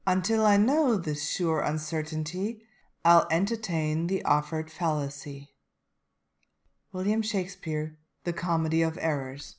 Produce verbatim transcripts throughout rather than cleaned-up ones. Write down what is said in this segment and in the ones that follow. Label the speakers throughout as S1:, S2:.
S1: Until I know this sure uncertainty, I'll entertain the offered fallacy. William Shakespeare, The Comedy of Errors.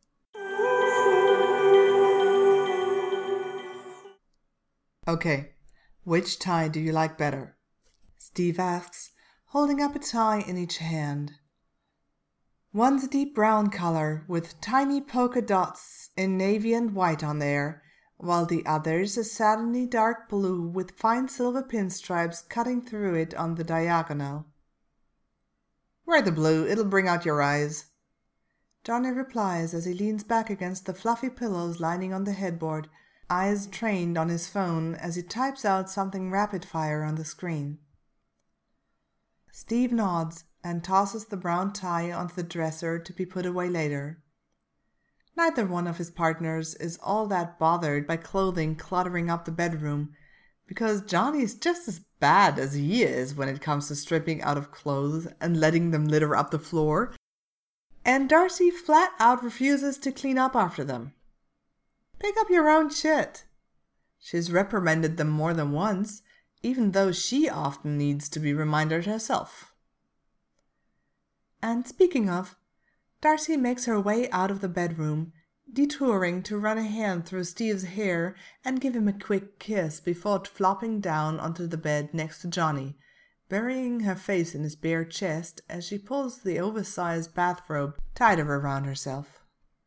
S1: Okay, which tie do you like better? Steve asks, holding up a tie in each hand. One's a deep brown color with tiny polka dots in navy and white on there, while the other's a satiny dark blue with fine silver pinstripes cutting through it on the diagonal. Wear the blue, it'll bring out your eyes. Johnny replies as he leans back against the fluffy pillows lying on the headboard, eyes trained on his phone as he types out something rapid-fire on the screen. Steve nods and tosses the brown tie onto the dresser to be put away later. Neither one of his partners is all that bothered by clothing cluttering up the bedroom, because Johnny's just as bad as he is when it comes to stripping out of clothes and letting them litter up the floor, and Darcy flat out refuses to clean up after them. Pick up your own shit. She's reprimanded them more than once, even though she often needs to be reminded herself. And speaking of, Darcy makes her way out of the bedroom, detouring to run a hand through Steve's hair and give him a quick kiss before flopping down onto the bed next to Johnny, burying her face in his bare chest as she pulls the oversized bathrobe tighter around herself.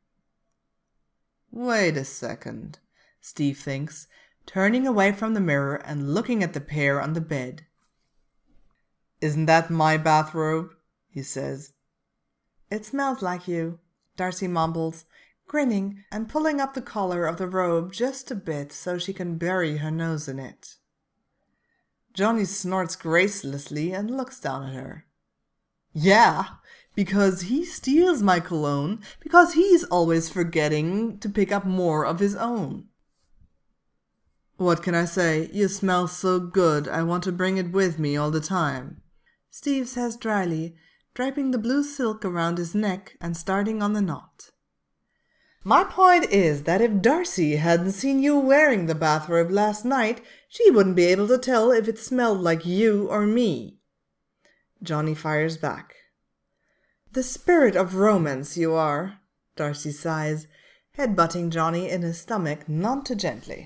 S1: Wait a second, Steve thinks, turning away from the mirror and looking at the pair on the bed. Isn't that my bathrobe? He says. It smells like you, Darcy mumbles, grinning and pulling up the collar of the robe just a bit so she can bury her nose in it. Johnny snorts gracelessly and looks down at her. Yeah, because he steals my cologne, because he's always forgetting to pick up more of his own. What can I say? You smell so good, I want to bring it with me all the time, Steve says dryly, draping the blue silk around his neck and starting on the knot. My point is that if Darcy hadn't seen you wearing the bathrobe last night, she wouldn't be able to tell if it smelled like you or me. Johnny fires back. The spirit of romance you are, Darcy sighs, headbutting Johnny in his stomach none too gently.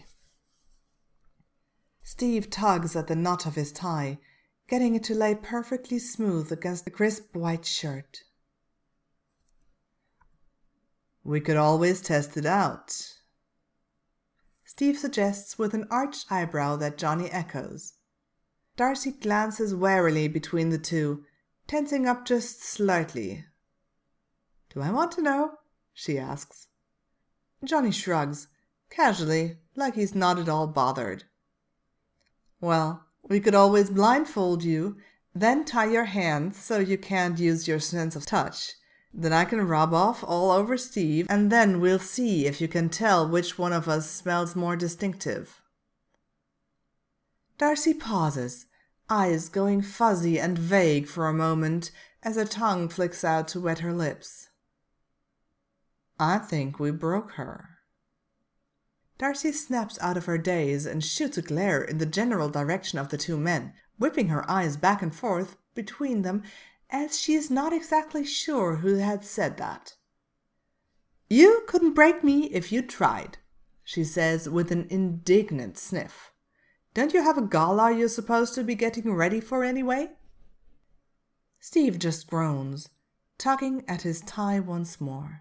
S1: Steve tugs at the knot of his tie, getting it to lay perfectly smooth against the crisp white shirt. We could always test it out, Steve suggests with an arched eyebrow that Johnny echoes. Darcy glances warily between the two, tensing up just slightly. Do I want to know? She asks. Johnny shrugs, casually, like he's not at all bothered. Well, we could always blindfold you, then tie your hands so you can't use your sense of touch. Then I can rub off all over Steve, and then we'll see if you can tell which one of us smells more distinctive. Darcy pauses, eyes going fuzzy and vague for a moment as her tongue flicks out to wet her lips. I think we broke her. Darcy snaps out of her daze and shoots a glare in the general direction of the two men, whipping her eyes back and forth between them as she is not exactly sure who had said that. You couldn't break me if you tried, she says with an indignant sniff. Don't you have a gala you're supposed to be getting ready for anyway? Steve just groans, tugging at his tie once more.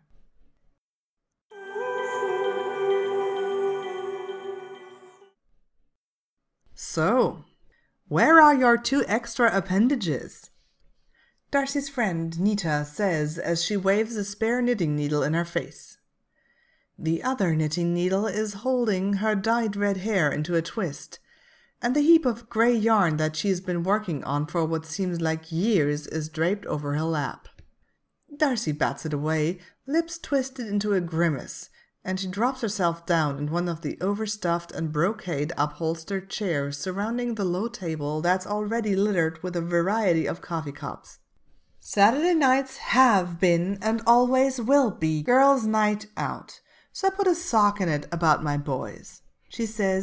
S1: So, where are your two extra appendages? Darcy's friend Nita says as she waves a spare knitting needle in her face. The other knitting needle is holding her dyed red hair into a twist, and the heap of grey yarn that she's been working on for what seems like years is draped over her lap. Darcy bats it away, lips twisted into a grimace, and she drops herself down in one of the overstuffed and brocade upholstered chairs surrounding the low table that's already littered with a variety of coffee cups. Saturday nights have been and always will be girls' night out, so I put a sock in it about my boys, she says,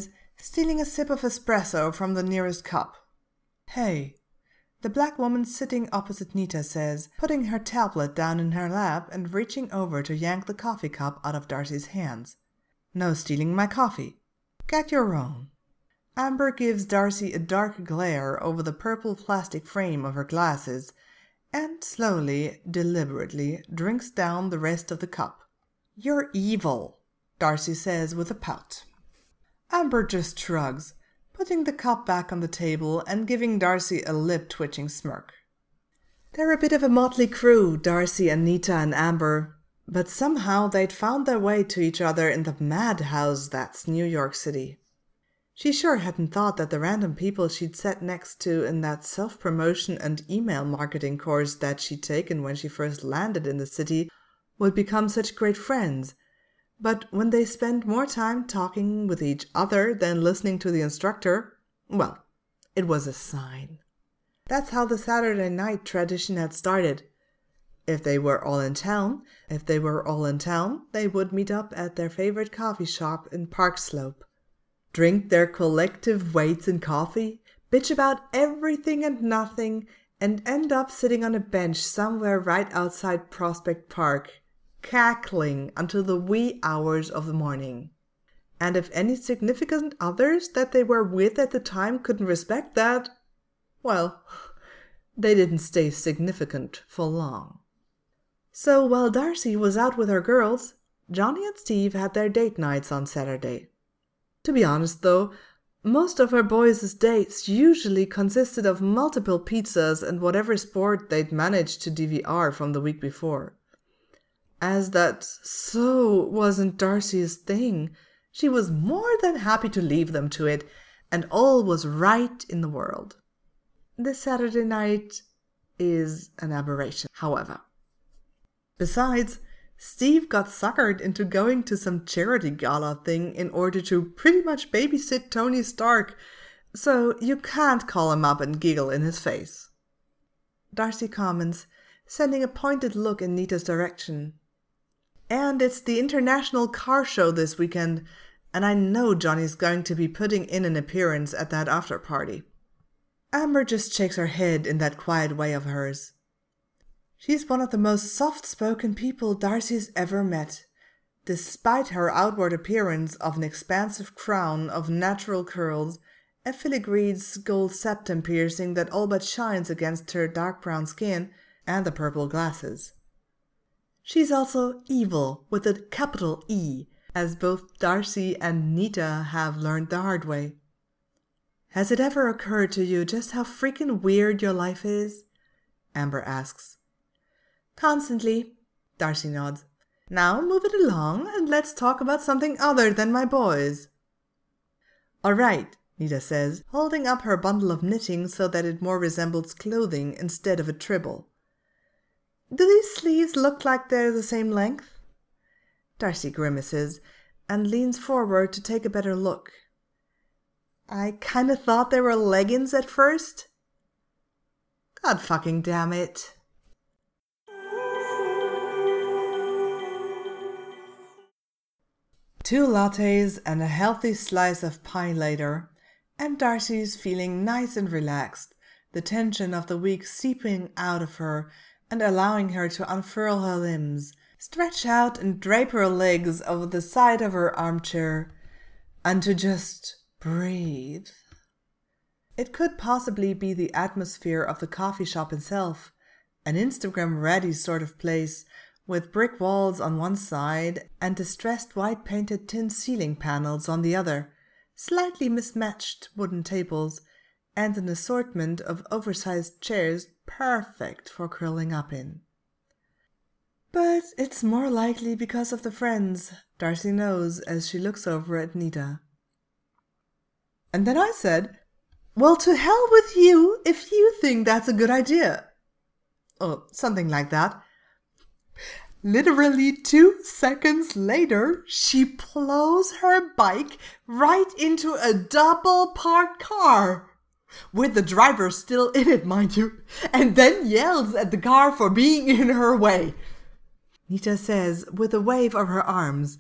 S1: stealing a sip of espresso from the nearest cup. "Hey," the black woman sitting opposite Nita says, putting her tablet down in her lap and reaching over to yank the coffee cup out of Darcy's hands. "No stealing my coffee. Get your own." Amber gives Darcy a dark glare over the purple plastic frame of her glasses and slowly, deliberately drinks down the rest of the cup. "You're evil," Darcy says with a pout. Amber just shrugs, putting the cup back on the table and giving Darcy a lip-twitching smirk. They're a bit of a motley crew, Darcy and Nita and Amber, but somehow they'd found their way to each other in the madhouse that's New York City. She sure hadn't thought that the random people she'd sat next to in that self-promotion and email marketing course that she'd taken when she first landed in the city would become such great friends. But when they spent more time talking with each other than listening to the instructor, well, it was a sign. That's how the Saturday night tradition had started. If they were all in town, if they were all in town, they would meet up at their favorite coffee shop in Park Slope, drink their collective weights in coffee, bitch about everything and nothing, and end up sitting on a bench somewhere right outside Prospect Park, cackling until the wee hours of the morning. And if any significant others that they were with at the time couldn't respect that, well, they didn't stay significant for long. So while Darcy was out with her girls, Johnny and Steve had their date nights on Saturday. To be honest, though, most of her boys' dates usually consisted of multiple pizzas and whatever sport they'd managed to D V R from the week before. As that so wasn't Darcy's thing, she was more than happy to leave them to it, and all was right in the world. This Saturday night is an aberration, however. Besides, Steve got suckered into going to some charity gala thing in order to pretty much babysit Tony Stark, so you can't call him up and giggle in his face. Darcy comments, sending a pointed look in Nita's direction. And it's the International Car Show this weekend, and I know Johnny's going to be putting in an appearance at that after-party. Amber just shakes her head in that quiet way of hers. She's one of the most soft-spoken people Darcy's ever met, despite her outward appearance of an expansive crown of natural curls, a filigreed gold septum piercing that all but shines against her dark brown skin, and the purple glasses. She's also evil with a capital E, as both Darcy and Nita have learned the hard way. Has it ever occurred to you just how freaking weird your life is? Amber asks. Constantly, Darcy nods. Now move it along and let's talk about something other than my boys. All right, Nita says, holding up her bundle of knitting so that it more resembles clothing instead of a tribble. Do these sleeves look like they're the same length? Darcy grimaces and leans forward to take a better look. I kinda thought they were leggings at first. God fucking damn it. Two lattes and a healthy slice of pie later, and Darcy's feeling nice and relaxed, the tension of the week seeping out of her and allowing her to unfurl her limbs, stretch out and drape her legs over the side of her armchair, and to just breathe. It could possibly be the atmosphere of the coffee shop itself, an Instagram-ready sort of place, with brick walls on one side and distressed white-painted tin ceiling panels on the other, slightly mismatched wooden tables, and an assortment of oversized chairs perfect for curling up in. But it's more likely because of the friends, Darcy knows as she looks over at Nita. And then I said, well, to hell with you if you think that's a good idea. Or something like that. Literally two seconds later, she plows her bike right into a double-parked car, with the driver still in it, mind you, and then yells at the car for being in her way. Nita says, with a wave of her arms,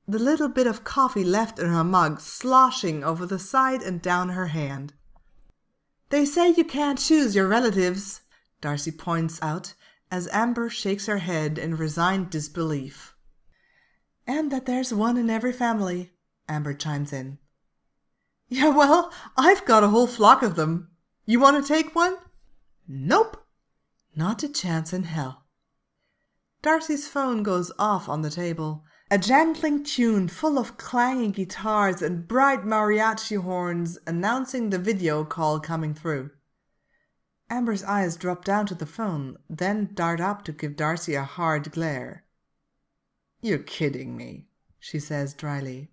S1: the little bit of coffee left in her mug sloshing over the side and down her hand. "They say you can't choose your relatives," Darcy points out as Amber shakes her head in resigned disbelief. "And that there's one in every family," Amber chimes in. "Yeah, well, I've got a whole flock of them. You want to take one?" "Nope. Not a chance in hell." Darcy's phone goes off on the table. A jangling tune full of clanging guitars and bright mariachi horns announcing the video call coming through. Amber's eyes drop down to the phone, then dart up to give Darcy a hard glare. "You're kidding me," she says dryly.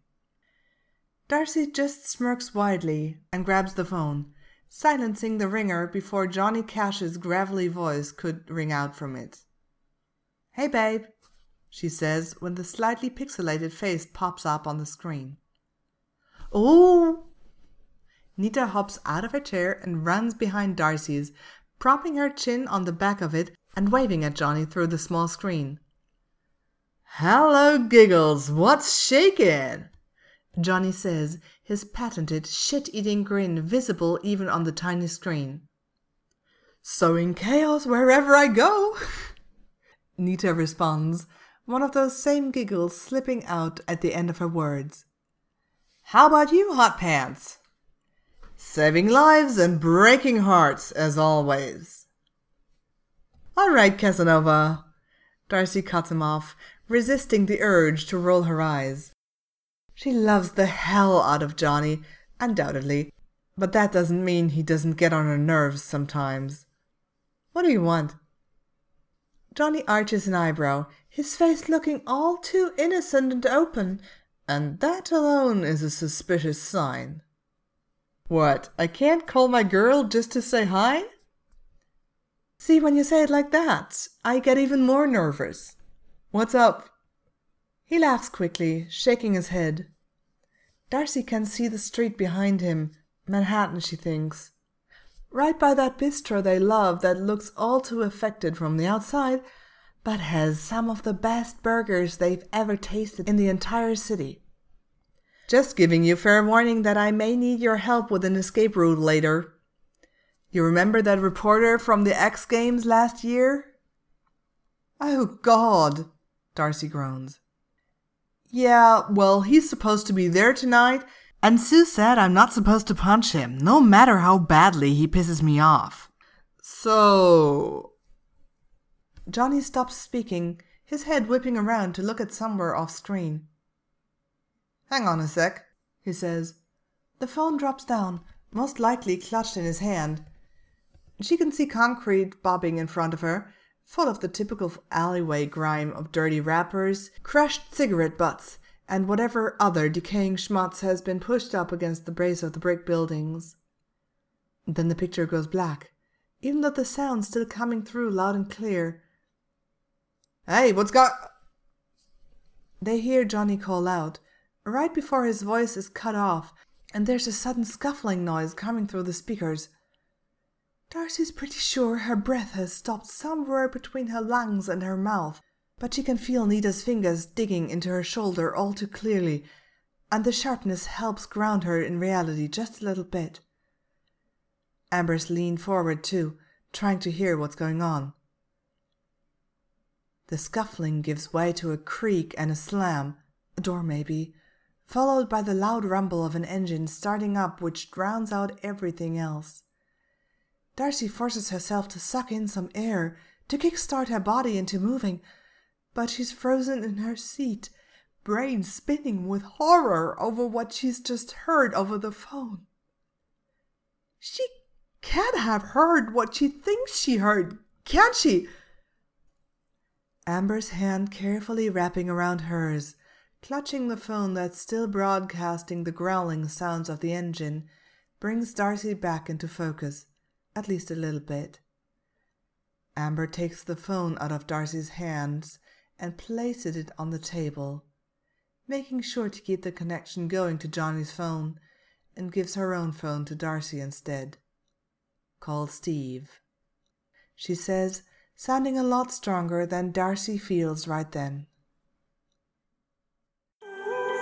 S1: Darcy just smirks widely and grabs the phone, silencing the ringer before Johnny Cash's gravelly voice could ring out from it. "Hey, babe," she says when the slightly pixelated face pops up on the screen. "Oh!" Nita hops out of her chair and runs behind Darcy's, propping her chin on the back of it and waving at Johnny through the small screen. "Hello, Giggles, what's shaking?" Johnny says, his patented shit-eating grin visible even on the tiny screen. "Sowing chaos wherever I go," Nita responds, one of those same giggles slipping out at the end of her words. "How about you, Hot Pants?" "Saving lives and breaking hearts, as always." "All right, Casanova." Darcy cuts him off, resisting the urge to roll her eyes. She loves the hell out of Johnny, undoubtedly, but that doesn't mean he doesn't get on her nerves sometimes. "What do you want?" Johnny arches an eyebrow, his face looking all too innocent and open, and that alone is a suspicious sign. "What, I can't call my girl just to say hi?" "See, when you say it like that, I get even more nervous. What's up?" He laughs quickly, shaking his head. Darcy can see the street behind him, Manhattan, she thinks. Right by that bistro they love that looks all too affected from the outside, but has some of the best burgers they've ever tasted in the entire city. "Just giving you fair warning that I may need your help with an escape route later. You remember that reporter from the X Games last year?" "Oh, God," Darcy groans. "Yeah, well, he's supposed to be there tonight, and Sue said I'm not supposed to punch him, no matter how badly he pisses me off. So..." Johnny stops speaking, his head whipping around to look at somewhere off-screen. "Hang on a sec," he says. The phone drops down, most likely clutched in his hand. She can see concrete bobbing in front of her, full of the typical alleyway grime of dirty wrappers, crushed cigarette butts, and whatever other decaying schmutz has been pushed up against the base of the brick buildings. Then the picture goes black, even though the sound's still coming through loud and clear. "Hey, what's got..." They hear Johnny call out, right before his voice is cut off, and there's a sudden scuffling noise coming through the speakers. Darcy's pretty sure her breath has stopped somewhere between her lungs and her mouth, but she can feel Nita's fingers digging into her shoulder all too clearly, and the sharpness helps ground her in reality just a little bit. Amber's leaned forward too, trying to hear what's going on. The scuffling gives way to a creak and a slam, a door maybe, followed by the loud rumble of an engine starting up which drowns out everything else. Darcy forces herself to suck in some air, to kickstart her body into moving, but she's frozen in her seat, brain spinning with horror over what she's just heard over the phone. She can't have heard what she thinks she heard, can she? Amber's hand carefully wrapping around hers, clutching the phone that's still broadcasting the growling sounds of the engine, brings Darcy back into focus, at least a little bit. Amber takes the phone out of Darcy's hands and places it on the table, making sure to keep the connection going to Johnny's phone, and gives her own phone to Darcy instead. "Call Steve," she says, sounding a lot stronger than Darcy feels right then.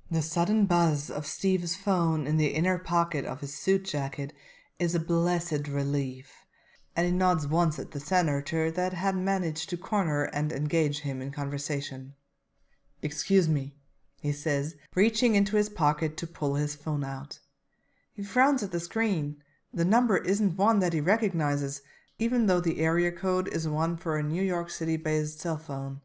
S1: The sudden buzz of Steve's phone in the inner pocket of his suit jacket is a blessed relief, and he nods once at the senator that had managed to corner and engage him in conversation. "Excuse me," he says, reaching into his pocket to pull his phone out. He frowns at the screen. The number isn't one that he recognizes, even though the area code is one for a New York City-based cell phone.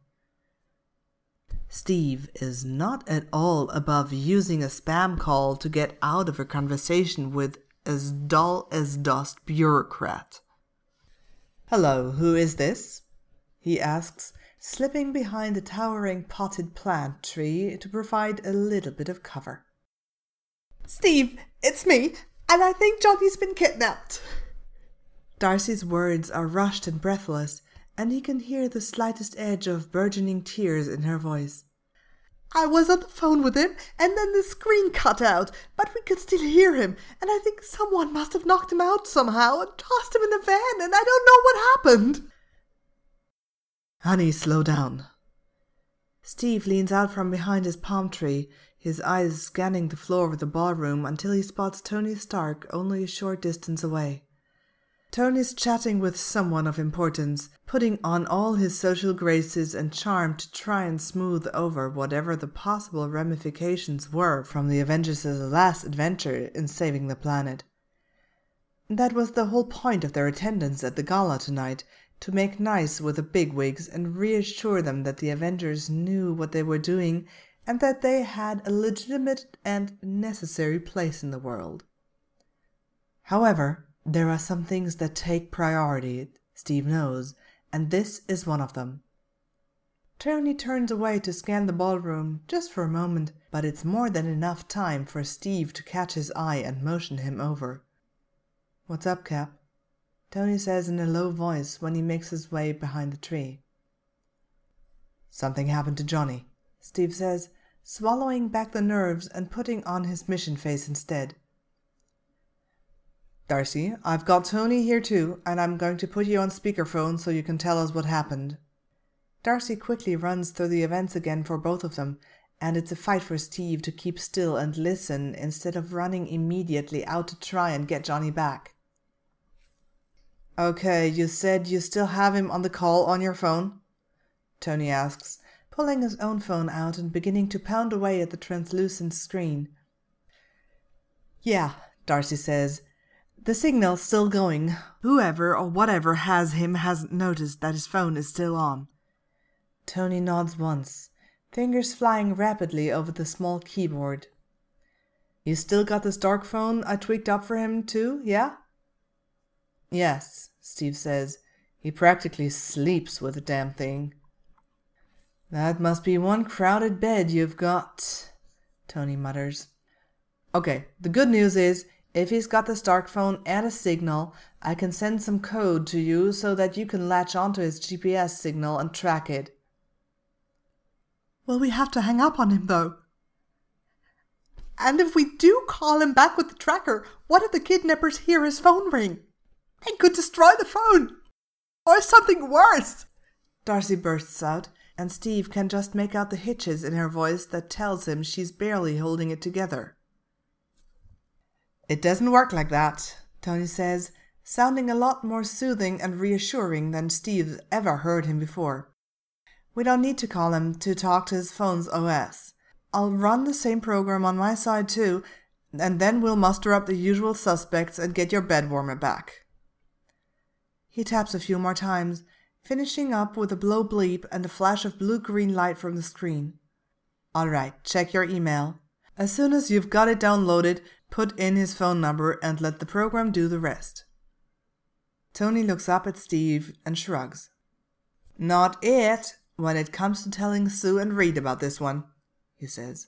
S1: Steve is not at all above using a spam call to get out of a conversation with as dull as dust bureaucrat. "Hello, who is this?" he asks, slipping behind a towering potted plant tree to provide a little bit of cover.
S2: "Steve, it's me, and I think Johnny's been kidnapped."
S1: Darcy's words are rushed and breathless, and he can hear the slightest edge of burgeoning tears in her voice.
S2: "I was on the phone with him, and then the screen cut out, but we could still hear him, and I think someone must have knocked him out somehow and tossed him in a van, and I don't know what happened."
S1: "Honey, slow down." Steve leans out from behind his palm tree, his eyes scanning the floor of the ballroom until he spots Tony Stark only a short distance away. Tony's chatting with someone of importance, putting on all his social graces and charm to try and smooth over whatever the possible ramifications were from the Avengers' last adventure in saving the planet. That was the whole point of their attendance at the gala tonight, to make nice with the bigwigs and reassure them that the Avengers knew what they were doing and that they had a legitimate and necessary place in the world. However, there are some things that take priority, Steve knows, and this is one of them. Tony turns away to scan the ballroom just for a moment, but it's more than enough time for Steve to catch his eye and motion him over. "What's up, Cap?" Tony says in a low voice when he makes his way behind the tree. "Something happened to Johnny," Steve says, swallowing back the nerves and putting on his mission face instead. "Darcy, I've got Tony here too, and I'm going to put you on speakerphone so you can tell us what happened." Darcy quickly runs through the events again for both of them, and it's a fight for Steve to keep still and listen instead of running immediately out to try and get Johnny back. "Okay, you said you still have him on the call on your phone?" Tony asks, pulling his own phone out and beginning to pound away at the translucent screen. "Yeah," Darcy says. "The signal's still going. Whoever or whatever has him hasn't noticed that his phone is still on." Tony nods once, fingers flying rapidly over the small keyboard. "You still got this dark phone I tweaked up for him too, yeah?" "Yes," Steve says. "He practically sleeps with the damn thing." "That must be one crowded bed you've got," Tony mutters. "Okay, the good news is, if he's got the Stark phone and a signal, I can send some code to you so that you can latch onto his G P S signal and track it."
S2: "Will we have to hang up on him, though? And if we do call him back with the tracker, what if the kidnappers hear his phone ring? They could destroy the phone! Or something worse!"
S1: Darcy bursts out, and Steve can just make out the hitches in her voice that tells him she's barely holding it together. "It doesn't work like that," Tony says, sounding a lot more soothing and reassuring than Steve's ever heard him before. "We don't need to call him to talk to his phone's O S. I'll run the same program on my side too, and then we'll muster up the usual suspects and get your bed warmer back." He taps a few more times, finishing up with a blow bleep and a flash of blue-green light from the screen. "All right, check your email. As soon as you've got it downloaded, put in his phone number and let the program do the rest." Tony looks up at Steve and shrugs. "Not it when it comes to telling Sue and Reed about this one," he says.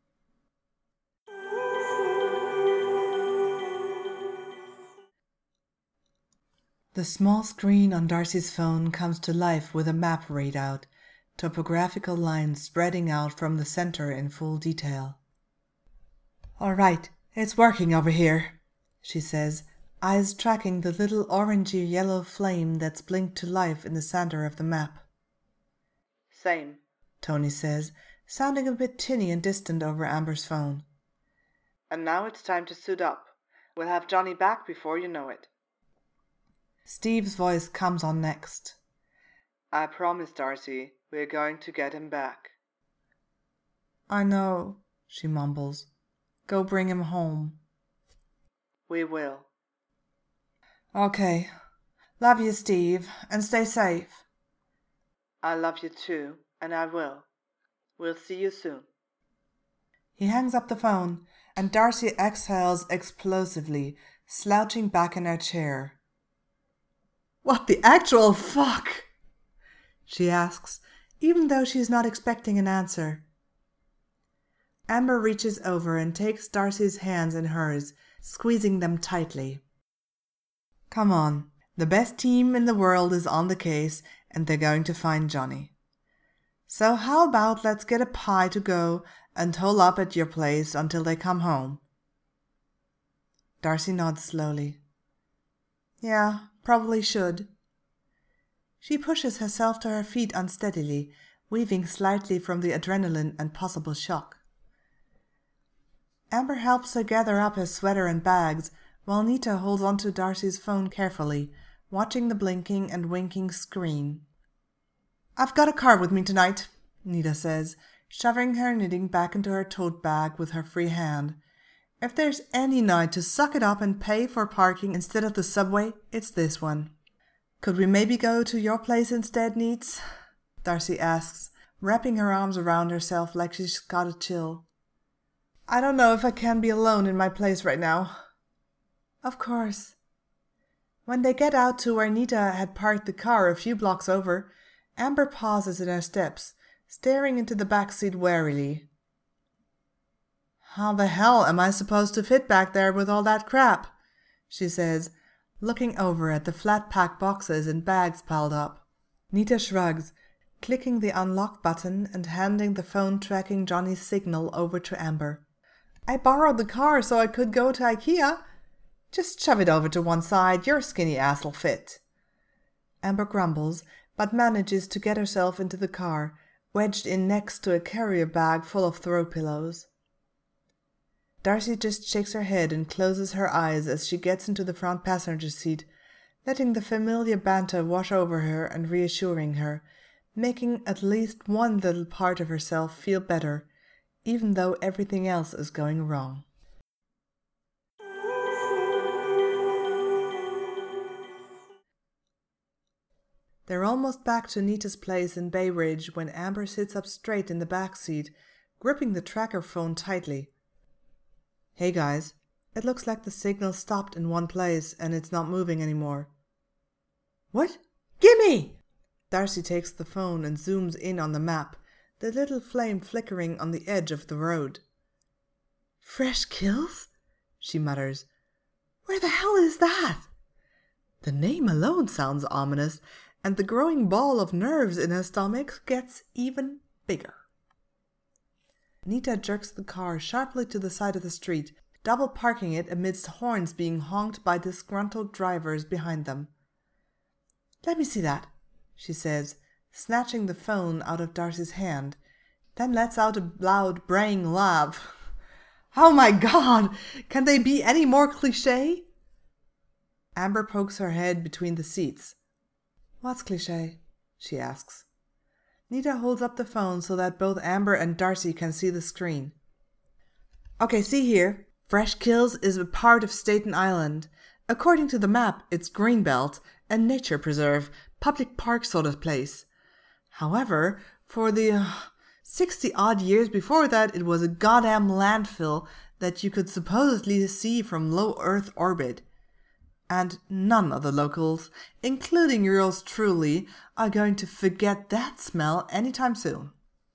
S1: The small screen on Darcy's phone comes to life with a map readout, topographical lines spreading out from the center in full detail. "All right, it's working over here," she says, eyes tracking the little orangey-yellow flame that's blinked to life in the center of the map. "Same," Tony says, sounding a bit tinny and distant over Amber's phone. And now it's time to suit up. We'll have Johnny back before you know it. Steve's voice comes on next. I promise, Darcy, we're going to get him back. I know, she mumbles. Go bring him home. We will. Okay. Love you, Steve, and stay safe. I love you too, and I will. We'll see you soon. He hangs up the phone, and Darcy exhales explosively, slouching back in her chair. What the actual fuck? She asks, even though she is not expecting an answer. Amber reaches over and takes Darcy's hands in hers, squeezing them tightly. Come on, the best team in the world is on the case, and they're going to find Johnny. So how about let's get a pie to go and hole up at your place until they come home? Darcy nods slowly. Yeah, probably should. She pushes herself to her feet unsteadily, weaving slightly from the adrenaline and possible shock. Amber helps her gather up her sweater and bags, while Nita holds onto Darcy's phone carefully, watching the blinking and winking screen. I've got a car with me tonight, Nita says, shoving her knitting back into her tote bag with her free hand. If there's any night to suck it up and pay for parking instead of the subway, it's this one. Could we maybe go to your place instead, Neats? Darcy asks, wrapping her arms around herself like she's got a chill. I don't know if I can be alone in my place right now. Of course. When they get out to where Nita had parked the car a few blocks over, Amber pauses in her steps, staring into the back seat warily. How the hell am I supposed to fit back there with all that crap? She says, looking over at the flat-pack boxes and bags piled up. Nita shrugs, clicking the unlock button and handing the phone tracking Johnny's signal over to Amber. I borrowed the car so I could go to IKEA. Just shove it over to one side, your skinny ass'll fit. Amber grumbles, but manages to get herself into the car, wedged in next to a carrier bag full of throw pillows. Darcy just shakes her head and closes her eyes as she gets into the front passenger seat, letting the familiar banter wash over her and reassuring her, making at least one little part of herself feel better, even though everything else is going wrong. They're almost back to Nita's place in Bay Ridge when Amber sits up straight in the back seat, gripping the tracker phone tightly. Hey guys, it looks like the signal stopped in one place and it's not moving anymore. What? Gimme! Darcy takes the phone and zooms in on the map, the little flame flickering on the edge of the road. Fresh kills? She mutters. Where the hell is that? The name alone sounds ominous, and the growing ball of nerves in her stomach gets even bigger. Nita jerks the car sharply to the side of the street, double parking it amidst horns being honked by disgruntled drivers behind them. Let me see that, she says, snatching the phone out of Darcy's hand, then lets out a loud, braying laugh. Oh my God! Can they be any more cliché? Amber pokes her head between the seats. What's cliché? She asks. Nita holds up the phone so that both Amber and Darcy can see the screen. Okay, see here. Fresh Kills is a part of Staten Island. According to the map, it's Greenbelt, a nature preserve, public park sort of place. However, for the uh, sixty-odd years before that, it was a goddamn landfill that you could supposedly see from low Earth orbit. And none of the locals, including yours truly, are going to forget that smell anytime soon.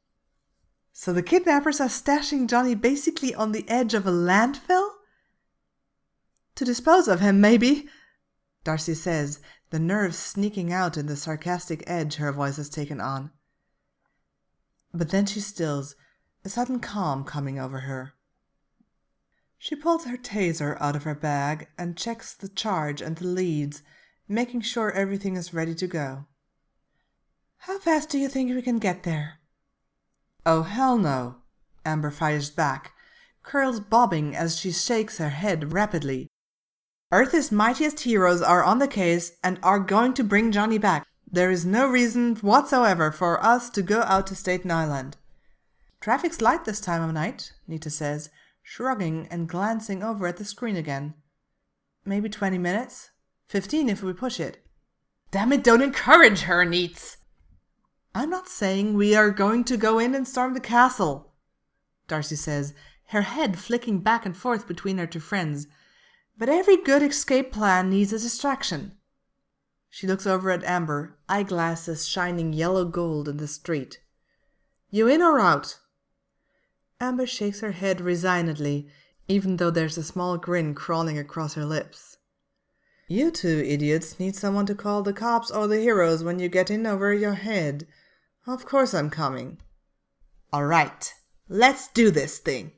S1: So the kidnappers are stashing Johnny basically on the edge of a landfill? To dispose of him, maybe, Darcy says, the nerves sneaking out in the sarcastic edge her voice has taken on. But then she stills, a sudden calm coming over her. She pulls her taser out of her bag and checks the charge and the leads, making sure everything is ready to go. How fast do you think we can get there? Oh, hell no, Amber fires back, curls bobbing as she shakes her head rapidly. Earth's mightiest heroes are on the case and are going to bring Johnny back. There is no reason whatsoever for us to go out to Staten Island. Traffic's light this time of night, Nita says, shrugging and glancing over at the screen again. Maybe twenty minutes? Fifteen if we push it.
S3: Damn it, don't encourage her, Neats!
S1: I'm not saying we are going to go in and storm the castle, Darcy says, her head flicking back and forth between her two friends. But every good escape plan needs a distraction. She looks over at Amber, eyeglasses shining yellow gold in the street. You in or out? Amber shakes her head resignedly, even though there's a small grin crawling across her lips. You two idiots need someone to call the cops or the heroes when you get in over your head. Of course I'm coming. All right, let's do this thing.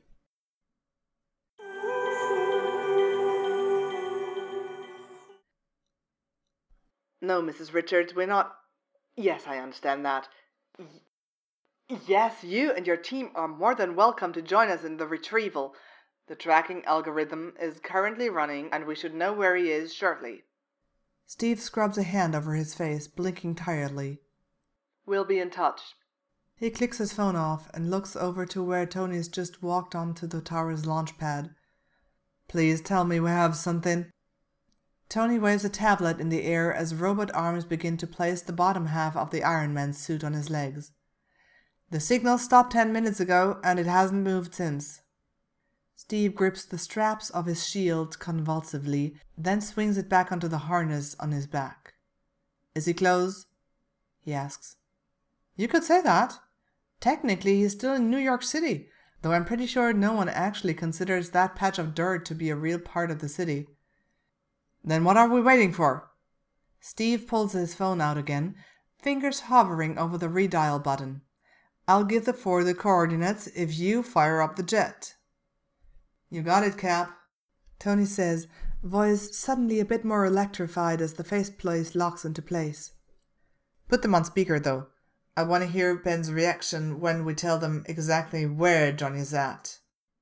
S1: No, Missus Richards, we're not... Yes, I understand that. Y- yes, you and your team are more than welcome to join us in the retrieval. The tracking algorithm is currently running and we should know where he is shortly. Steve scrubs a hand over his face, blinking tiredly. We'll be in touch. He clicks his phone off and looks over to where Tony's just walked onto the tower's launch pad. Please tell me we have something. Tony waves a tablet in the air as robot arms begin to place the bottom half of the Iron Man suit on his legs. The signal stopped ten minutes ago and it hasn't moved since. Steve grips the straps of his shield convulsively, then swings it back onto the harness on his back. Is he close? He asks. You could say that. Technically, he's still in New York City, though I'm pretty sure no one actually considers that patch of dirt to be a real part of the city. Then what are we waiting for? Steve pulls his phone out again, fingers hovering over the redial button. I'll give the four the coordinates if you fire up the jet. You got it, Cap, Tony says, voice suddenly a bit more electrified as the faceplate locks into place. Put them on speaker, though. I want to hear Ben's reaction when we tell them exactly where Johnny's at.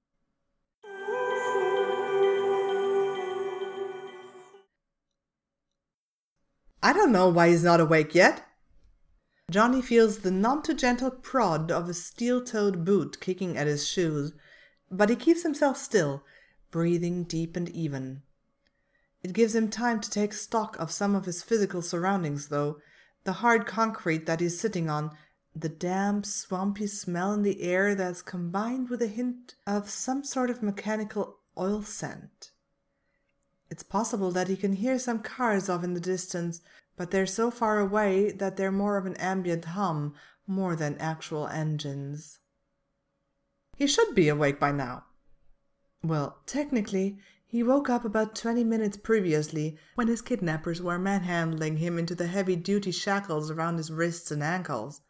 S1: I don't know why he's not awake yet. Johnny feels the none-too-gentle prod of a steel-toed boot kicking at his shoes, but he keeps himself still, breathing deep and even. It gives him time to take stock of some of his physical surroundings, though. The hard concrete that he's sitting on, the damp, swampy smell in the air that's combined with a hint of some sort of mechanical oil scent. It's possible that he can hear some cars off in the distance, but they're so far away that they're more of an ambient hum more than actual engines. He should be awake by now. Well, technically, he woke up about twenty minutes previously when his kidnappers were manhandling him into the heavy-duty shackles around his wrists and ankles.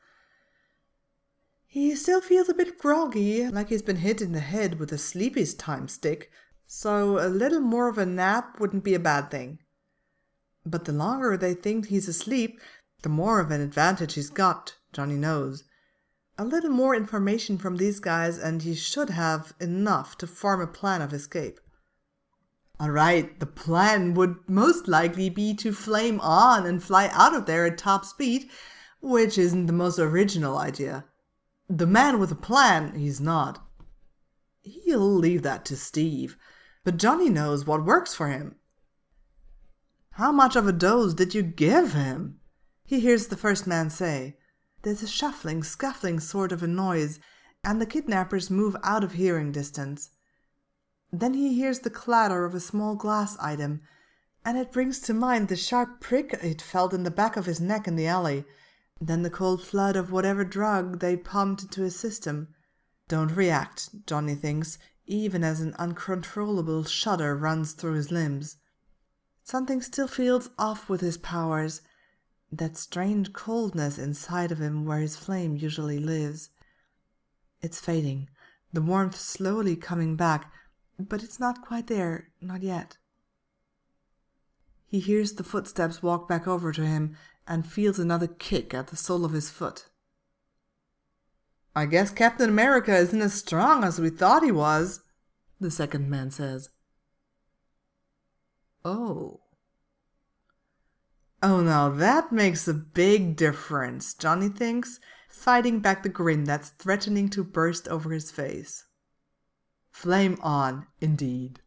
S1: He still feels a bit groggy, like he's been hit in the head with a sleepy's time stick, so a little more of a nap wouldn't be a bad thing. But the longer they think he's asleep, the more of an advantage he's got, Johnny knows. A little more information from these guys and he should have enough to form a plan of escape. All right, the plan would most likely be to flame on and fly out of there at top speed, which isn't the most original idea. The man with a plan, he's not. He'll leave that to Steve, but Johnny knows what works for him. How much of a dose did you give him? He hears the first man say. There's a shuffling, scuffling sort of a noise, and the kidnappers move out of hearing distance. Then he hears the clatter of a small glass item, and it brings to mind the sharp prick he'd felt in the back of his neck in the alley, then the cold flood of whatever drug they pumped into his system. Don't react, Johnny thinks, even as an uncontrollable shudder runs through his limbs. Something still feels off with his powers, that strange coldness inside of him where his flame usually lives. It's fading, the warmth slowly coming back, but it's not quite there, not yet. He hears the footsteps walk back over to him and feels another kick at the sole of his foot. I guess Captain America isn't as strong as we thought he was, the second man says. Oh. Oh, now that makes a big difference, Johnny thinks, fighting back the grin that's threatening to burst over his face. Flame on, indeed.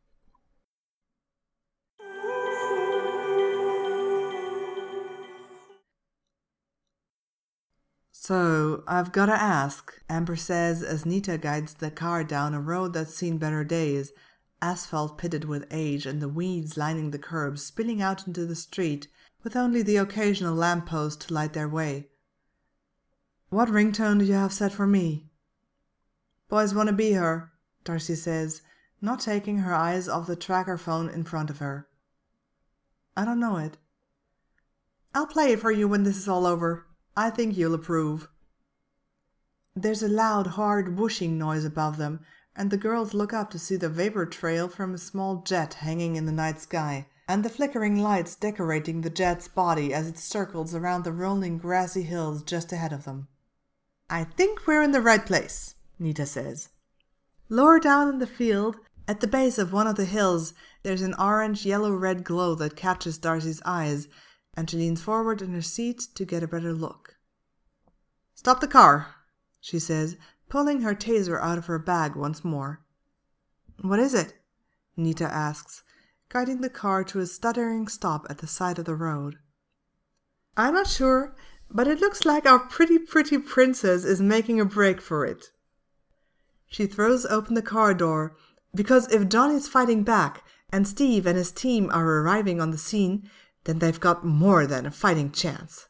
S1: So, I've gotta ask, Amber says as Nita guides the car down a road that's seen better days, asphalt pitted with age and the weeds lining the curbs spilling out into the street with only the occasional lamppost to light their way. What ringtone do you have set for me? Boys wanna be her, Darcy says, not taking her eyes off the tracker phone in front of her. I don't know it. I'll play it for you when this is all over. I think you'll approve. There's a loud, hard whooshing noise above them, and the girls look up to see the vapor trail from a small jet hanging in the night sky, and the flickering lights decorating the jet's body as it circles around the rolling grassy hills just ahead of them. I think we're in the right place, Nita says. Lower down in the field, at the base of one of the hills, there's an orange-yellow-red glow that catches Darcy's eyes, and she leans forward in her seat to get a better look. Stop the car, she says, pulling her taser out of her bag once more. What is it? Nita asks, guiding the car to a stuttering stop at the side of the road. I'm not sure, but it looks like our pretty, pretty princess is making a break for it. She throws open the car door, because if Johnny's fighting back and Steve and his team are arriving on the scene, then they've got more than a fighting chance.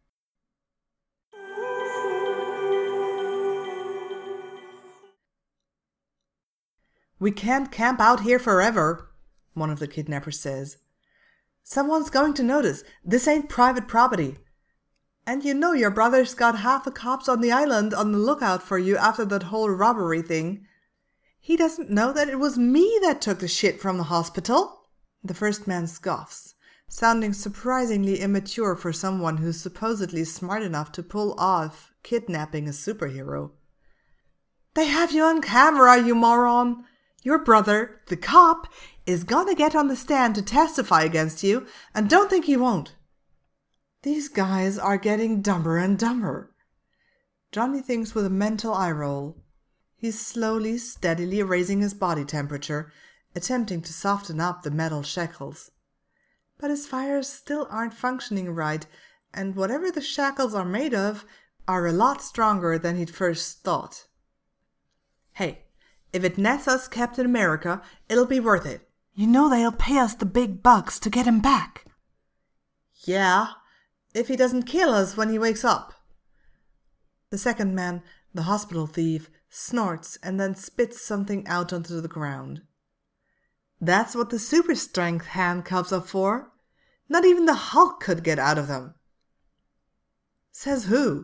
S1: We can't camp out here forever, one of the kidnappers says. Someone's going to notice. This ain't private property. And you know your brother's got half the cops on the island on the lookout for you after that whole robbery thing. He doesn't know that it was me that took the shit from the hospital. The first man scoffs, sounding surprisingly immature for someone who's supposedly smart enough to pull off kidnapping a superhero. They have you on camera, you moron! Your brother, the cop, is gonna get on the stand to testify against you, and don't think he won't. These guys are getting dumber and dumber. Johnny thinks with a mental eye roll. He's slowly, steadily raising his body temperature, attempting to soften up the metal shackles. But his fires still aren't functioning right, and whatever the shackles are made of are a lot stronger than he'd first thought. Hey, if it nets us Captain America, it'll be worth it. You know they'll pay us the big bucks to get him back. Yeah, if he doesn't kill us when he wakes up. The second man, the hospital thief, snorts and then spits something out onto the ground. That's what the super strength handcuffs are for. Not even the Hulk could get out of them. Says who?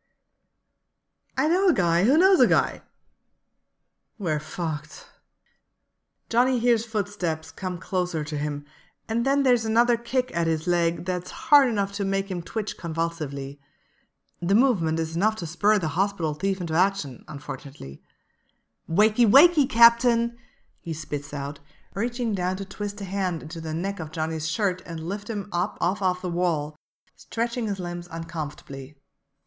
S1: I know a guy who knows a guy. We're fucked. Johnny hears footsteps come closer to him, and then there's another kick at his leg that's hard enough to make him twitch convulsively. The movement is enough to spur the hospital thief into action, unfortunately. Wakey, wakey, Captain! He spits out, reaching down to twist a hand into the neck of Johnny's shirt and lift him up off off the wall, stretching his limbs uncomfortably.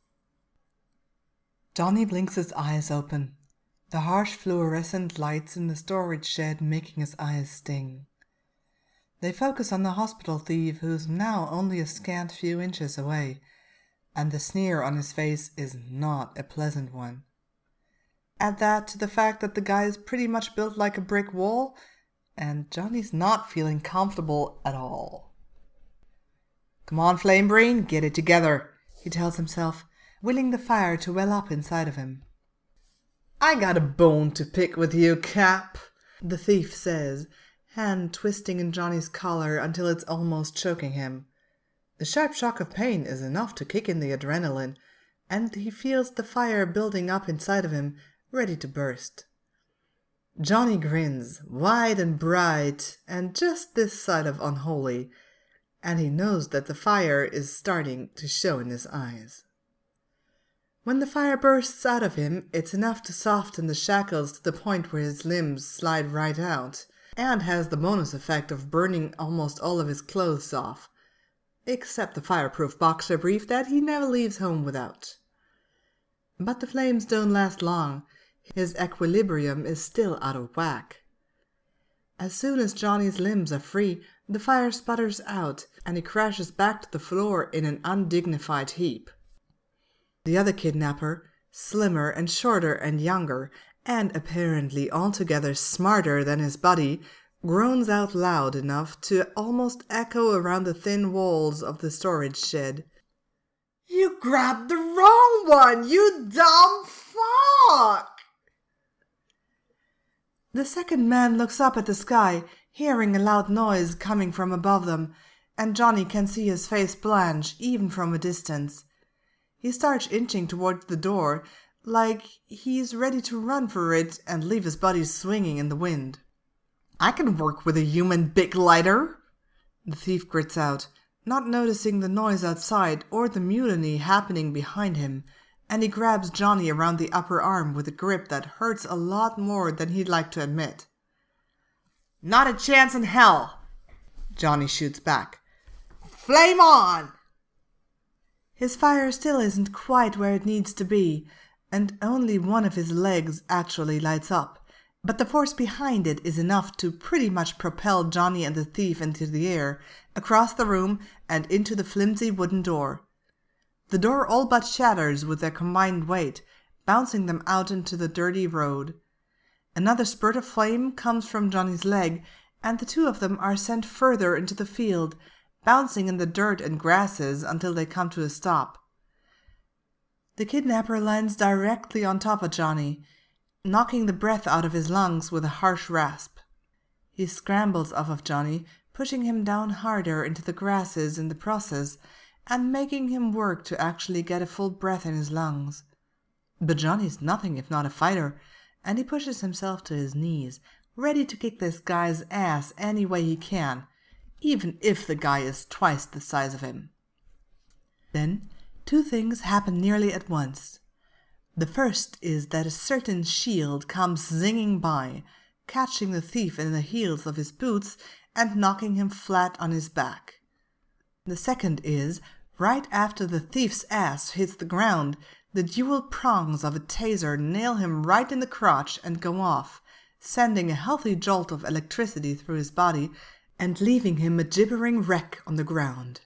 S1: Johnny blinks his eyes open, the harsh fluorescent lights in the storage shed making his eyes sting. They focus on the hospital thief, who's now only a scant few inches away, and the sneer on his face is not a pleasant one. Add that to the fact that the guy is pretty much built like a brick wall, and Johnny's not feeling comfortable at all. Come on, Flame Brain, get it together, he tells himself, willing the fire to well up inside of him. I got a bone to pick with you, Cap, the thief says, hand twisting in Johnny's collar until it's almost choking him. The sharp shock of pain is enough to kick in the adrenaline, and he feels the fire building up inside of him, ready to burst. Johnny grins, wide and bright, and just this side of unholy, and he knows that the fire is starting to show in his eyes. When the fire bursts out of him, it's enough to soften the shackles to the point where his limbs slide right out, and has the bonus effect of burning almost all of his clothes off, except the fireproof boxer brief that he never leaves home without. But the flames don't last long. His equilibrium is still out of whack. As soon as Johnny's limbs are free, the fire sputters out, and he crashes back to the floor in an undignified heap. The other kidnapper, slimmer and shorter and younger, and apparently altogether smarter than his buddy, groans out loud enough to almost echo around the thin walls of the storage shed.
S2: You grabbed the wrong one, you dumb fuck!
S1: The second man looks up at the sky, hearing a loud noise coming from above them, and Johnny can see his face blanch even from a distance. He starts inching towards the door, like he's ready to run for it and leave his buddies swinging in the wind.
S2: I can work with a human big lighter,
S1: the thief grits out, not noticing the noise outside or the mutiny happening behind him, and he grabs Johnny around the upper arm with a grip that hurts a lot more than he'd like to admit.
S2: Not a chance in hell,
S1: Johnny shoots back.
S2: Flame on!
S1: His fire still isn't quite where it needs to be, and only one of his legs actually lights up, but the force behind it is enough to pretty much propel Johnny and the thief into the air, across the room, and into the flimsy wooden door. The door all but shatters with their combined weight, bouncing them out into the dirty road. Another spurt of flame comes from Johnny's leg, and the two of them are sent further into the field, bouncing in the dirt and grasses until they come to a stop. The kidnapper lands directly on top of Johnny, knocking the breath out of his lungs with a harsh rasp. He scrambles off of Johnny, pushing him down harder into the grasses in the process, and making him work to actually get a full breath in his lungs. But Johnny's nothing if not a fighter, and he pushes himself to his knees, ready to kick this guy's ass any way he can, even if the guy is twice the size of him. Then, two things happen nearly at once. The first is that a certain shield comes zinging by, catching the thief in the heels of his boots and knocking him flat on his back. The second is, right after the thief's ass hits the ground, the dual prongs of a taser nail him right in the crotch and go off, sending a healthy jolt of electricity through his body and leaving him a gibbering wreck on the ground.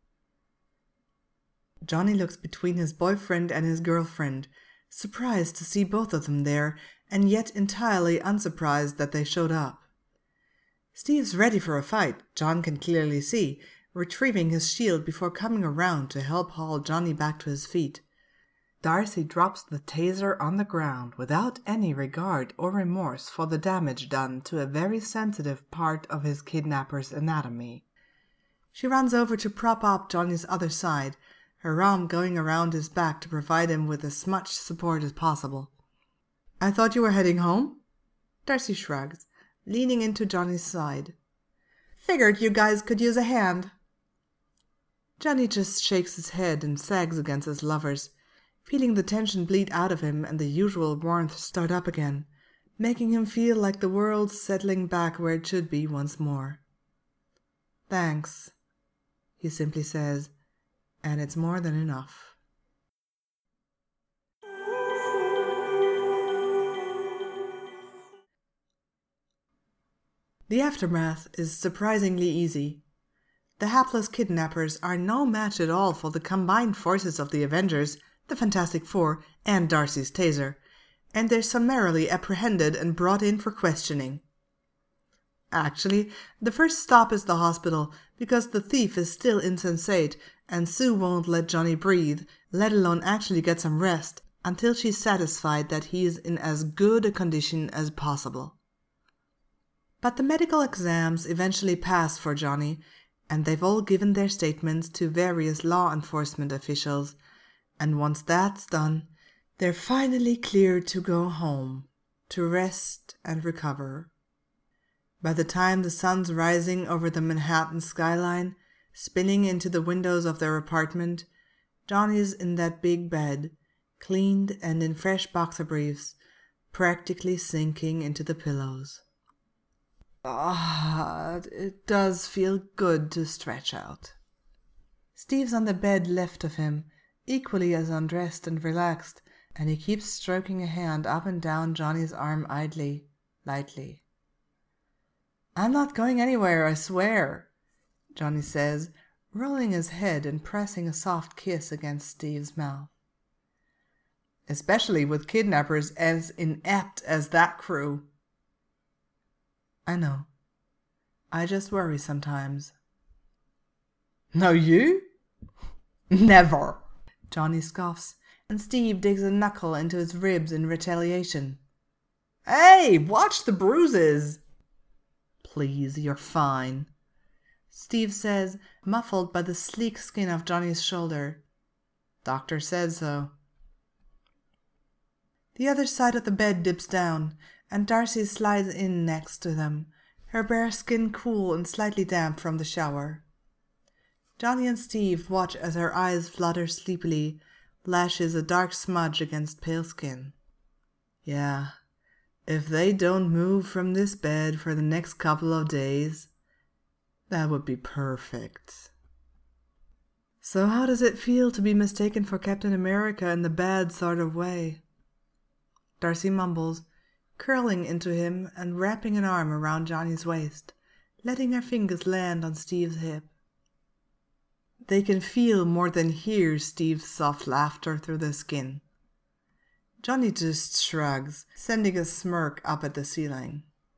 S1: Johnny looks between his boyfriend and his girlfriend, surprised to see both of them there, and yet entirely unsurprised that they showed up. Steve's ready for a fight, John can clearly see, retrieving his shield before coming around to help haul Johnny back to his feet. Darcy drops the taser on the ground without any regard or remorse for the damage done to a very sensitive part of his kidnapper's anatomy. She runs over to prop up Johnny's other side, her arm going around his back to provide him with as much support as possible. "I thought you were heading home?" Darcy shrugs, leaning into Johnny's side.
S2: "Figured you guys could use a hand."
S1: Johnny just shakes his head and sags against his lovers, feeling the tension bleed out of him and the usual warmth start up again, making him feel like the world's settling back where it should be once more. "Thanks," he simply says, and it's more than enough. The aftermath is surprisingly easy. The hapless kidnappers are no match at all for the combined forces of the Avengers, the Fantastic Four, and Darcy's taser, and they're summarily apprehended and brought in for questioning. Actually, the first stop is the hospital, because the thief is still insensate, and Sue won't let Johnny breathe, let alone actually get some rest, until she's satisfied that he is in as good a condition as possible. But the medical exams eventually pass for Johnny, and they've all given their statements to various law enforcement officials, and once that's done, they're finally cleared to go home, to rest and recover. By the time the sun's rising over the Manhattan skyline, spinning into the windows of their apartment, Johnny's in that big bed, cleaned and in fresh boxer briefs, practically sinking into the pillows. Ah, it does feel good to stretch out. Steve's on the bed left of him, equally as undressed and relaxed, and he keeps stroking a hand up and down Johnny's arm idly, lightly. I'm not going anywhere, I swear, Johnny says, rolling his head and pressing a soft kiss against Steve's mouth. Especially with kidnappers as inept as that crew. I know. I just worry sometimes. No, you? Never. Johnny scoffs, and Steve digs a knuckle into his ribs in retaliation. Hey, watch the bruises. Please, you're fine, Steve says, muffled by the sleek skin of Johnny's shoulder. Doctor said so. The other side of the bed dips down, and Darcy slides in next to them, her bare skin cool and slightly damp from the shower. Johnny and Steve watch as her eyes flutter sleepily, lashes a dark smudge against pale skin. Yeah, if they don't move from this bed for the next couple of days, that would be perfect. So how does it feel to be mistaken for Captain America in the bad sort of way? Darcy mumbles, curling into him and wrapping an arm around Johnny's waist, letting her fingers land on Steve's hip. They can feel more than hear Steve's soft laughter through the skin. Johnny just shrugs, sending a smirk up at the ceiling.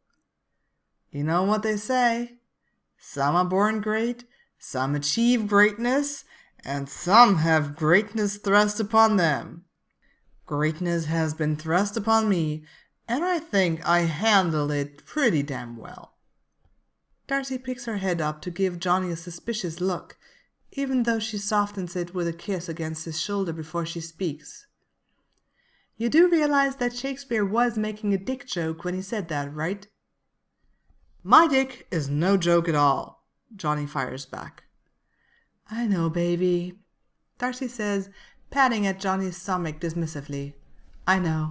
S1: You know what they say? Some are born great, some achieve greatness, and some have greatness thrust upon them. Greatness has been thrust upon me, and I think I handled it pretty damn well. Darcy picks her head up to give Johnny a suspicious look, even though she softens it with a kiss against his shoulder before she speaks. You do realize that Shakespeare was making a dick joke when he said that, right? My dick is no joke at all, Johnny fires back. I know, baby, Darcy says, patting at Johnny's stomach dismissively. I know.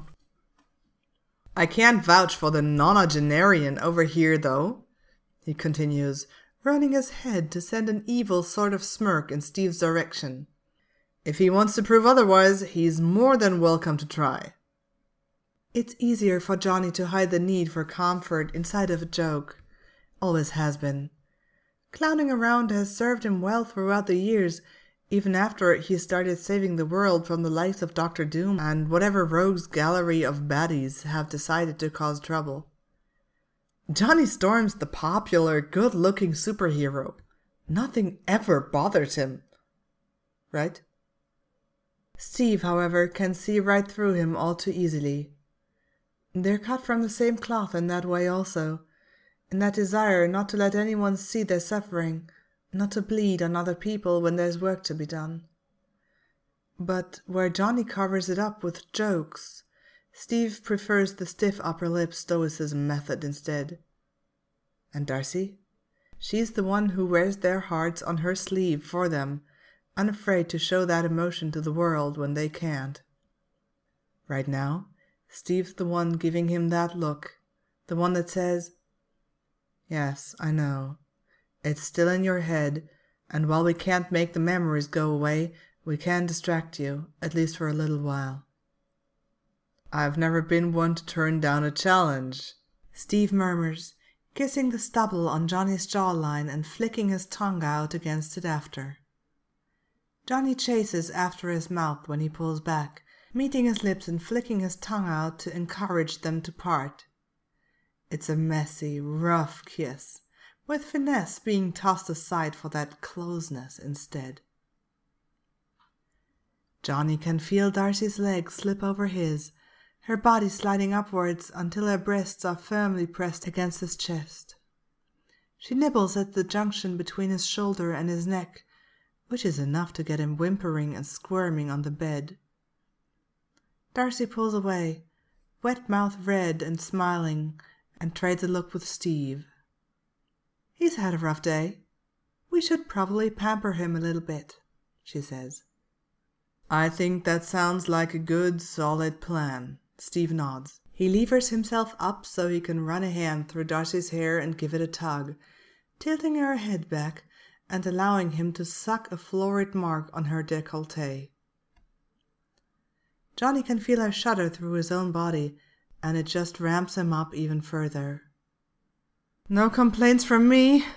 S1: I can't vouch for the nonagenarian over here, though, he continues, running his head to send an evil sort of smirk in Steve's direction. If he wants to prove otherwise, he's more than welcome to try. It's easier for Johnny to hide the need for comfort inside of a joke. Always has been. Clowning around has served him well throughout the years, even after he started saving the world from the likes of Doctor Doom and whatever rogues gallery of baddies have decided to cause trouble. Johnny Storm's the popular, good-looking superhero. Nothing ever bothers him. Right? Steve, however, can see right through him all too easily. They're cut from the same cloth in that way also, in that desire not to let anyone see their suffering, not to bleed on other people when there's work to be done. But where Johnny covers it up with jokes, Steve prefers the stiff upper lip stoicism method instead. And Darcy? She's the one who wears their hearts on her sleeve for them, unafraid to show that emotion to the world when they can't. Right now, Steve's the one giving him that look, the one that says, yes, I know. It's still in your head, and while we can't make the memories go away, we can distract you, at least for a little while. I've never been one to turn down a challenge, Steve murmurs, kissing the stubble on Johnny's jawline and flicking his tongue out against it after. Johnny chases after his mouth when he pulls back, meeting his lips and flicking his tongue out to encourage them to part. It's a messy, rough kiss, with finesse being tossed aside for that closeness instead. Johnny can feel Darcy's legs slip over his, her body sliding upwards until her breasts are firmly pressed against his chest. She nibbles at the junction between his shoulder and his neck, which is enough to get him whimpering and squirming on the bed. Darcy pulls away, wet mouth red and smiling, and trades a look with Steve. He's had a rough day. We should probably pamper him a little bit, she says. I think that sounds like a good, solid plan. Steve nods. He levers himself up so he can run a hand through Darcy's hair and give it a tug, tilting her head back and allowing him to suck a florid mark on her décolleté. Johnny can feel her shudder through his own body, and it just ramps him up even further. "No complaints from me,"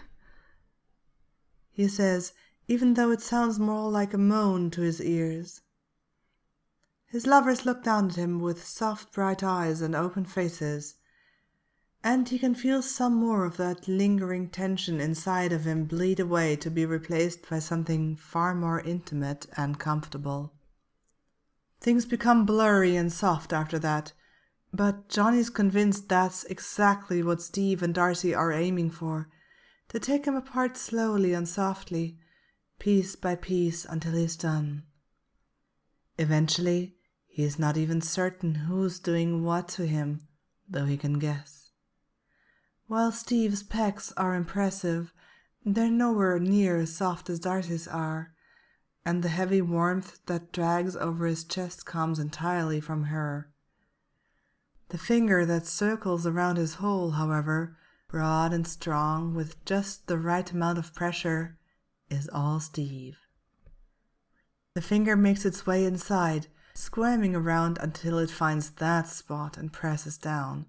S1: he says, even though it sounds more like a moan to his ears. His lovers look down at him with soft bright eyes and open faces, and he can feel some more of that lingering tension inside of him bleed away to be replaced by something far more intimate and comfortable. Things become blurry and soft after that, but Johnny's convinced that's exactly what Steve and Darcy are aiming for, to take him apart slowly and softly, piece by piece, until he's done. Eventually, he is not even certain who's doing what to him, though he can guess. While Steve's pecs are impressive, they're nowhere near as soft as Darcy's are, and the heavy warmth that drags over his chest comes entirely from her. The finger that circles around his hole, however, broad and strong with just the right amount of pressure, is all Steve. The finger makes its way inside, squirming around until it finds that spot and presses down.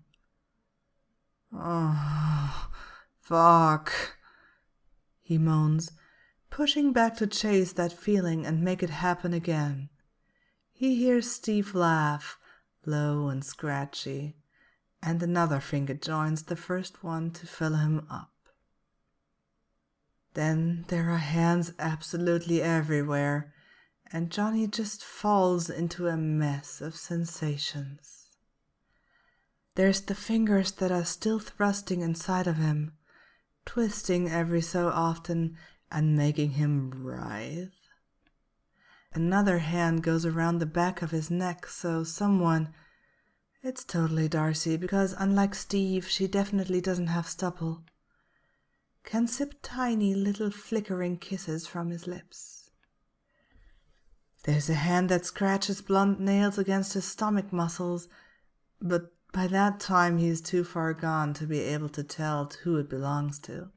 S1: "Oh, fuck," he moans, pushing back to chase that feeling and make it happen again. He hears Steve laugh, low and scratchy, and another finger joins the first one to fill him up. Then there are hands absolutely everywhere, and Johnny just falls into a mess of sensations. There's the fingers that are still thrusting inside of him, twisting every so often and making him writhe. Another hand goes around the back of his neck, so someone, it's totally Darcy, because unlike Steve, she definitely doesn't have stubble, can sip tiny little flickering kisses from his lips. There's a hand that scratches blunt nails against his stomach muscles, but by that time he's too far gone to be able to tell who it belongs to.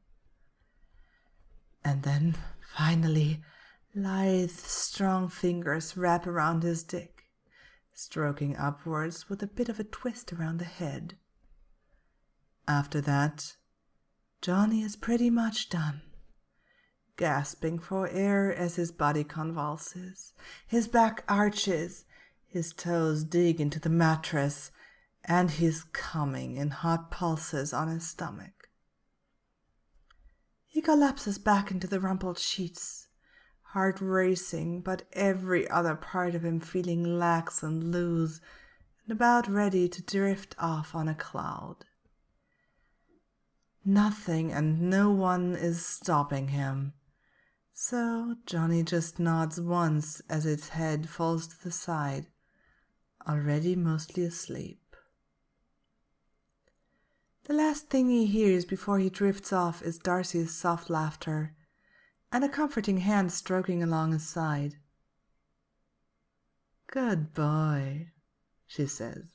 S1: And then, finally, lithe, strong fingers wrap around his dick, stroking upwards with a bit of a twist around the head. After that, Johnny is pretty much done, gasping for air as his body convulses, his back arches, his toes dig into the mattress, and he's coming in hot pulses on his stomach. He collapses back into the rumpled sheets, heart racing, but every other part of him feeling lax and loose and about ready to drift off on a cloud. Nothing and no one is stopping him, so Johnny just nods once as its head falls to the side, already mostly asleep. The last thing he hears before he drifts off is Darcy's soft laughter and a comforting hand stroking along his side. "Good boy," she says.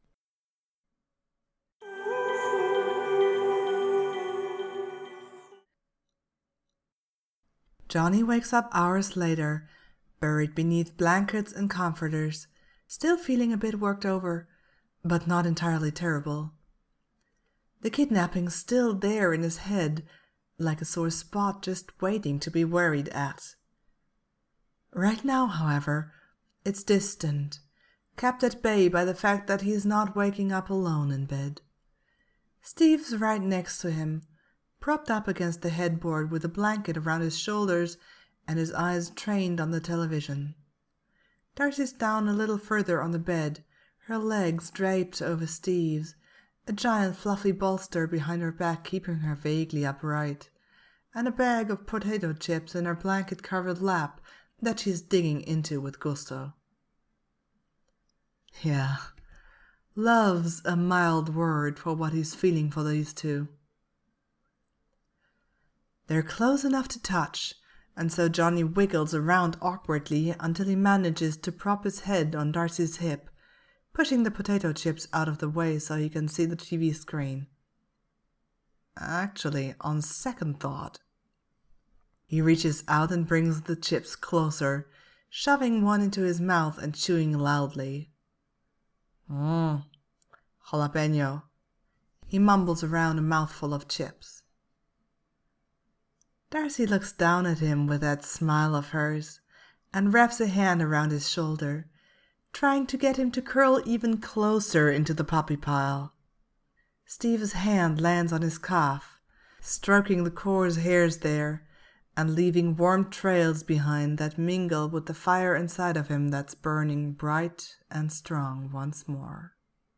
S1: Johnny wakes up hours later, buried beneath blankets and comforters, still feeling a bit worked over, but not entirely terrible. The kidnapping's still there in his head, like a sore spot just waiting to be worried at. Right now, however, it's distant, kept at bay by the fact that he's not waking up alone in bed. Steve's right next to him, propped up against the headboard with a blanket around his shoulders and his eyes trained on the television. Darcy's down a little further on the bed, her legs draped over Steve's, a giant fluffy bolster behind her back keeping her vaguely upright, and a bag of potato chips in her blanket-covered lap that she's digging into with gusto. Yeah, love's a mild word for what he's feeling for these two. They're close enough to touch, and so Johnny wiggles around awkwardly until he manages to prop his head on Darcy's hip, pushing the potato chips out of the way so he can see the T V screen. Actually, on second thought, he reaches out and brings the chips closer, shoving one into his mouth and chewing loudly. Mmm, jalapeno. He mumbles around a mouthful of chips. Darcy looks down at him with that smile of hers and wraps a hand around his shoulder, trying to get him to curl even closer into the puppy pile. Steve's hand lands on his calf, stroking the coarse hairs there and leaving warm trails behind that mingle with the fire inside of him that's burning bright and strong once more.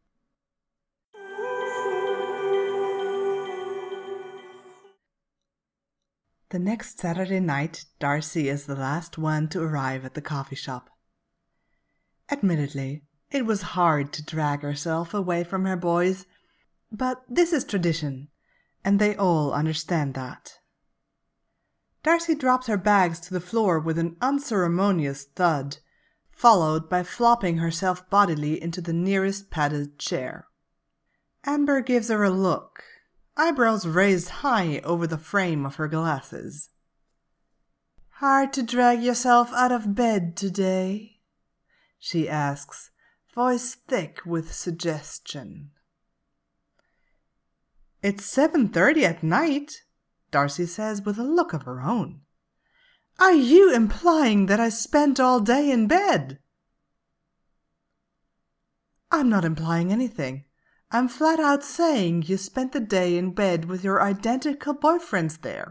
S1: The next Saturday night, Darcy is the last one to arrive at the coffee shop. Admittedly, it was hard to drag herself away from her boys, but this is tradition, and they all understand that. Darcy drops her bags to the floor with an unceremonious thud, followed by flopping herself bodily into the nearest padded chair. Amber gives her a look, eyebrows raised high over the frame of her glasses. "Hard to drag yourself out of bed today?" she asks, voice thick with suggestion. "It's seven thirty at night," Darcy says with a look of her own. "Are you implying that I spent all day in bed?" "I'm not implying anything. I'm flat out saying you spent the day in bed with your identical boyfriends there."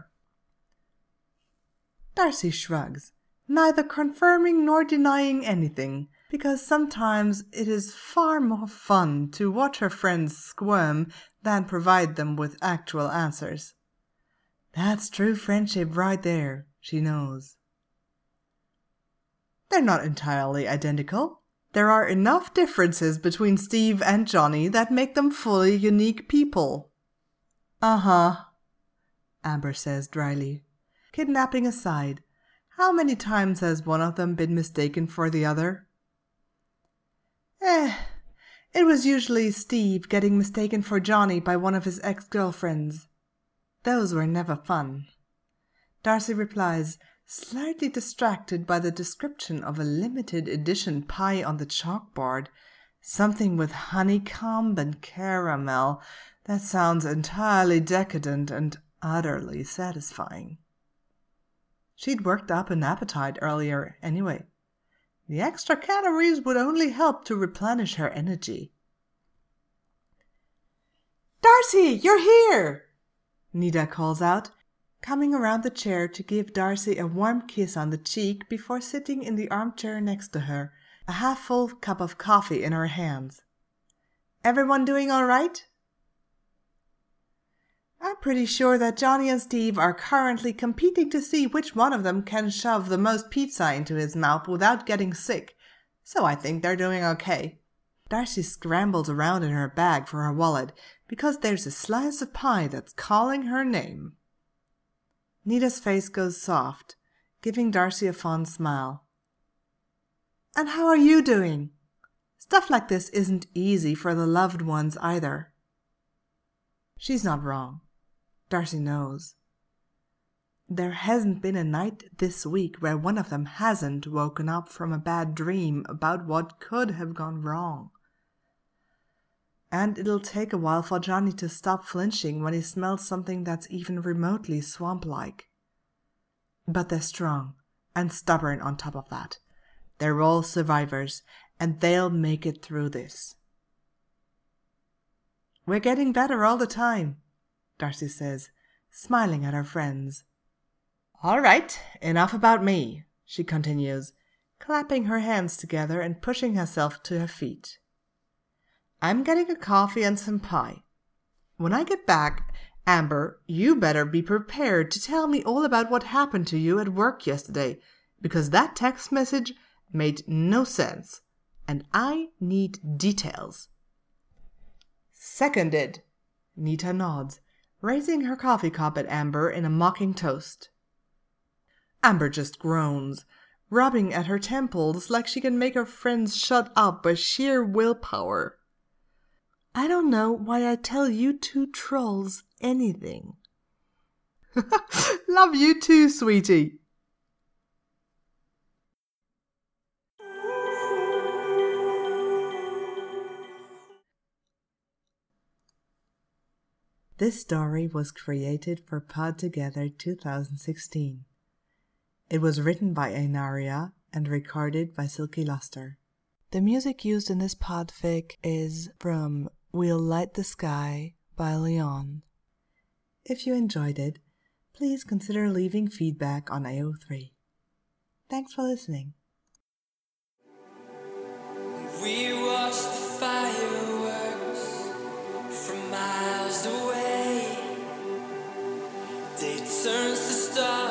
S1: Darcy shrugs, neither confirming nor denying anything, because sometimes it is far more fun to watch her friends squirm than provide them with actual answers. That's true friendship right there, she knows. They're not entirely identical. There are enough differences between Steve and Johnny that make them fully unique people. Uh-huh, Amber says dryly. Kidnapping aside, how many times has one of them been mistaken for the other? Eh, it was usually Steve getting mistaken for Johnny by one of his ex-girlfriends. Those were never fun. Darcy replies, slightly distracted by the description of a limited edition pie on the chalkboard, something with honeycomb and caramel that sounds entirely decadent and utterly satisfying. She'd worked up an appetite earlier anyway. The extra calories would only help to replenish her energy. "Darcy, you're here!" Nita calls out, coming around the chair to give Darcy a warm kiss on the cheek before sitting in the armchair next to her, a half-full cup of coffee in her hands. "Everyone doing all right?" "I'm pretty sure that Johnny and Steve are currently competing to see which one of them can shove the most pizza into his mouth without getting sick, so I think they're doing okay." Darcy scrambles around in her bag for her wallet because there's a slice of pie that's calling her name. Nita's face goes soft, giving Darcy a fond smile. "And how are you doing? Stuff like this isn't easy for the loved ones either." She's not wrong. Darcy knows. There hasn't been a night this week where one of them hasn't woken up from a bad dream about what could have gone wrong. And it'll take a while for Johnny to stop flinching when he smells something that's even remotely swamp-like. But they're strong and stubborn on top of that. They're all survivors, and they'll make it through this. "We're getting better all the time," Darcy says, smiling at her friends. "All right, enough about me," she continues, clapping her hands together and pushing herself to her feet. "I'm getting a coffee and some pie. When I get back, Amber, you better be prepared to tell me all about what happened to you at work yesterday, because that text message made no sense, and I need details." "Seconded," Nita nods, raising her coffee cup at Amber in a mocking toast. Amber just groans, rubbing at her temples like she can make her friends shut up by sheer willpower. I don't know why I tell you two trolls anything. Love you too, sweetie. This story was created for Pod Together two thousand sixteen. It was written by Einaria and recorded by Silky Luster. The music used in this podfic is from We'll Light the Sky by Leon. If you enjoyed it, please consider leaving feedback on A O three. Thanks for listening.
S4: We watched the fireworks from miles away. They turn to stars.